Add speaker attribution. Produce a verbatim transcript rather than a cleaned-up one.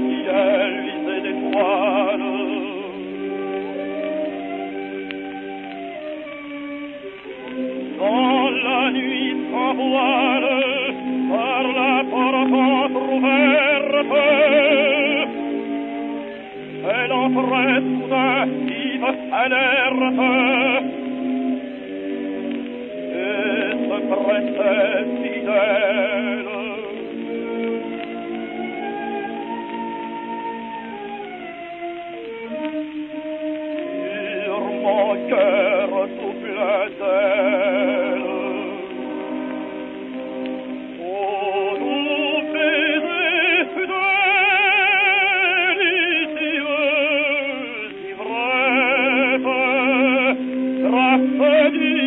Speaker 1: ciel lisé d'étoiles. Dans la nuit sans voile, par la porte entr'ouverte, elle entrait soudain vive, alerte, et se pressait fidèle. Sur mon cœur soufflait d'elle. Oh, doux baiser délicieux, ivresse, grâce du